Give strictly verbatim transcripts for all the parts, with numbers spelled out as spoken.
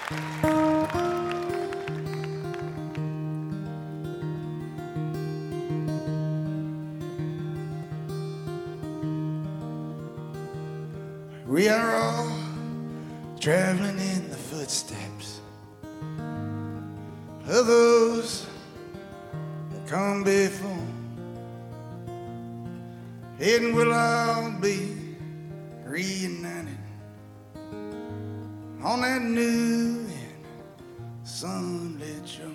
We are all traveling in the footsteps of those that come before, and we'll all be reunited on that new and sunlit shore.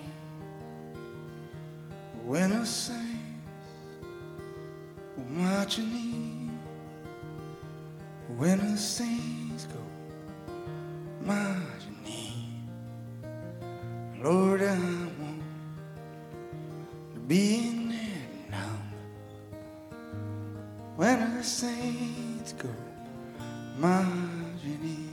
When the saints will marching in, when the saints go marching in, Lord, I want to be in that number. When the saints go marching in.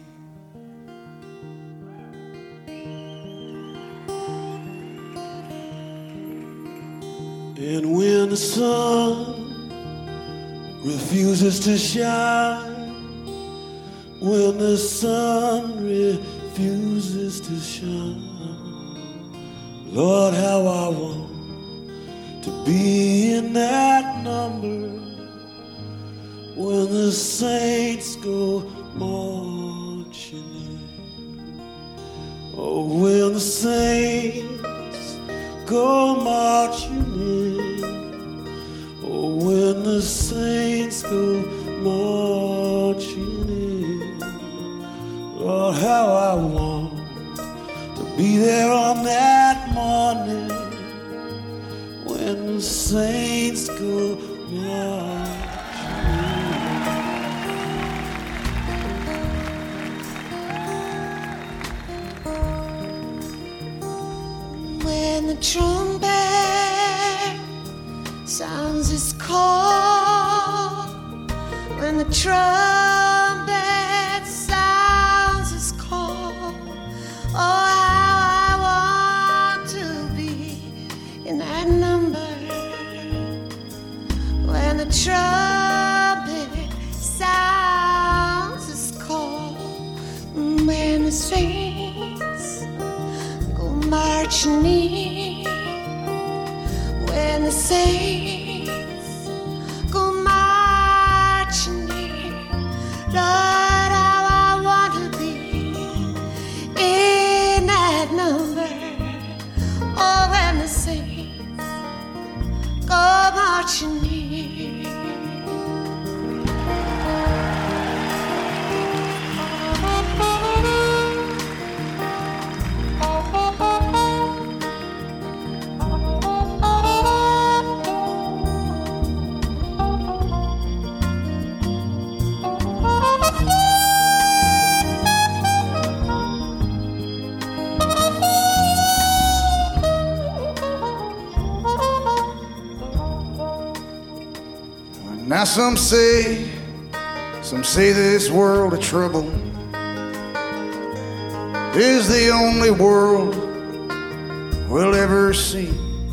And when the sun refuses to shine, when the sun refuses to shine, Lord, how I want to be in that number. When the saints go marching in, oh, when the saints go marching in, oh, when the saints go marching in, Lord, how I want to be there on that morning when the saints go marching. When the trumpet sounds its call, when the trumpet sounds its call, oh, how I want to be in that number. When the trumpet sounds its call, when the saints go marching in, when the saints go marching in, Lord, how I want to be in that number. Oh, when the saints go marching in. Now some say, some say this world of trouble is the only world we'll ever see.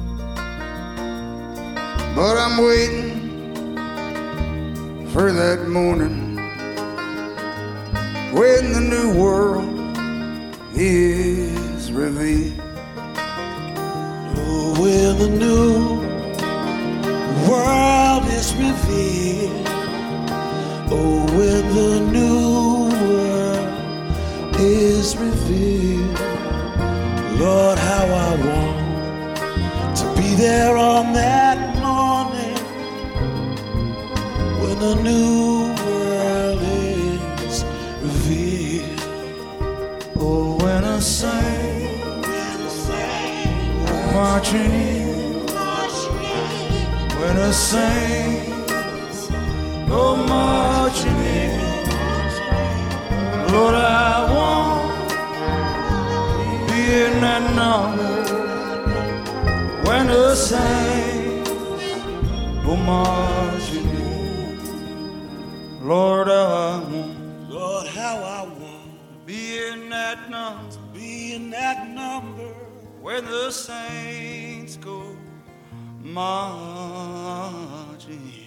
But I'm waiting for that morning when the new world is revealed. Oh, when the new world is revealed, oh, when the new world is revealed, Lord, how I want to be there on that morning when the new world is revealed. Oh, when a saint marching in, when the saints go marching in, Lord, I want to be in that number. When the saints go marching in, Lord, I want, Lord, how I want to be in that number, to be in that number. when the saints go marching in.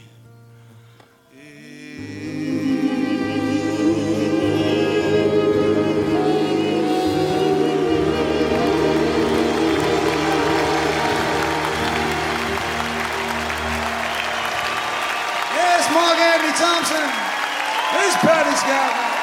Thompson. There's Patty Scott.